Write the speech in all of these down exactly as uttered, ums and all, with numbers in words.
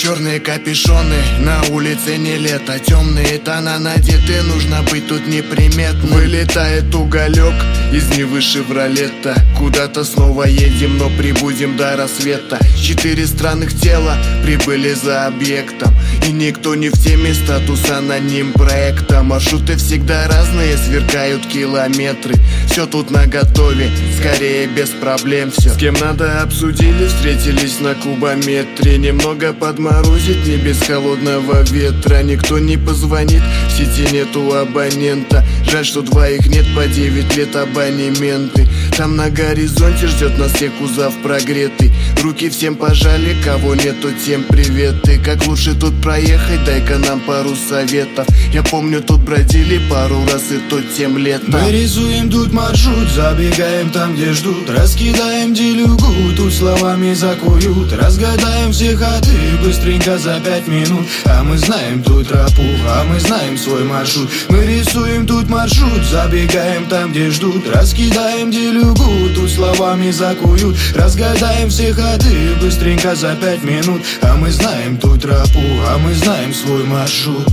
Черные капюшоны, на улице не лето. Темные тона надеты, нужно быть тут неприметным. Вылетает уголек из Нивы Шевролета. Куда-то снова едем, но прибудем до рассвета. Четыре странных тела прибыли за объектом, и никто не в теме, статус аноним проекта. Маршруты всегда разные, сверкают километры. Все тут наготове, скорее без проблем все. С кем надо обсудили, встретились на кубометре. Немного подморозит, не без холодного ветра. Никто не позвонит, в сети нету абонента. Жаль, что двоих нет, по девять лет абонементы. Там на горизонте ждет нас всех кузов прогретый. Руки всем пожали, кого нету, тем приветы. Как лучше тут проехать, дай-ка нам пару советов. Я помню, тут бродили пару раз, и то тем летом. Мы рисуем тут маршрут, забегаем там, где ждут. Раскидаем делюгу, тут словами закуют. Разгадаем все ходы быстренько за пять минут. А мы знаем тут тропу, а мы знаем свой маршрут. Мы рисуем тут маршрут, забегаем там, где ждут. Раскидаем делюгу, тут словами закуют. Разгадаем все ходы быстренько за пять минут. А мы знаем тут тропу, а мы знаем свой маршрут.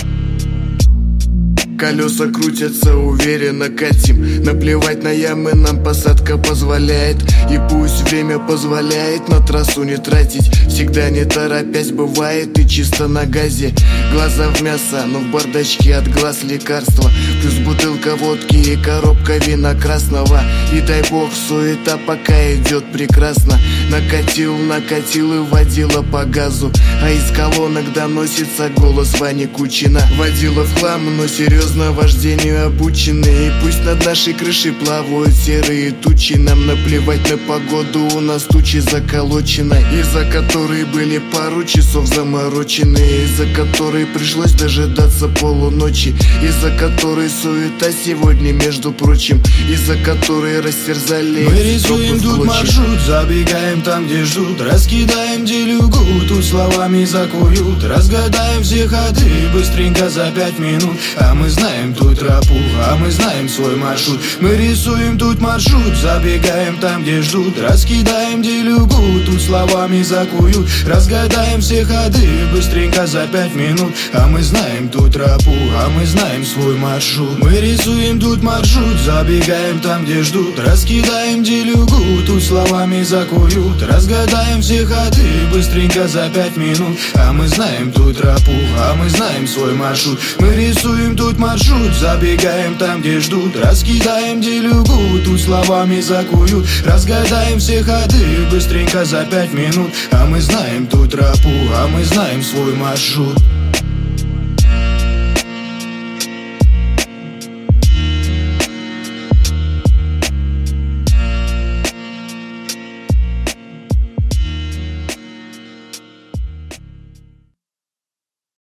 Колеса крутятся, уверенно катим. Наплевать на ямы, нам посадка позволяет. И пусть время позволяет на трассу не тратить. Всегда не торопясь бывает и чисто на газе. Глаза в мясо, но в бардачке от глаз лекарства. Плюс бутылка водки и коробка вина красного. И дай бог, суета пока идет прекрасно. Накатил, накатил и водила по газу. А из колонок доносится голос Вани Кучина. Водила в хлам, но серьезно вождению обучены. И пусть над нашей крышей плавают серые тучи. Нам наплевать на погоду, у нас тучи заколочены. Из-за которой были пару часов заморочены. Из-за которой пришлось дожидаться полуночи. Из-за которой суета сегодня, между прочим. Из-за которой растерзали. Мы рисуем тут маршрут, забегаем там, где ждут. Раскидаем делюгу, тут словами закуют. Разгадаем все ходы быстренько за пять минут. А мы знаем тут тропу, а мы знаем свой маршрут. Мы рисуем тут маршрут, забегаем там, где ждут. Раскидаем делюгу, тут словами закуют. Разгадаем все ходы быстренько за пять минут. А мы знаем тут тропу, а мы знаем свой маршрут. Мы рисуем тут маршрут, забегаем там, где ждут. Раскидаем делюгу, тут словами закуют. Разгадаем все ходы быстренько за пять минут. А мы знаем тут тропу, а мы знаем свой маршрут. Мы рисуем тут маршрут, забегаем там, где ждут. Раскидаем делюгу, тут словами закуют. Разгадаем все ходы быстренько за пять минут. А мы знаем тут тропу, а мы знаем свой маршрут.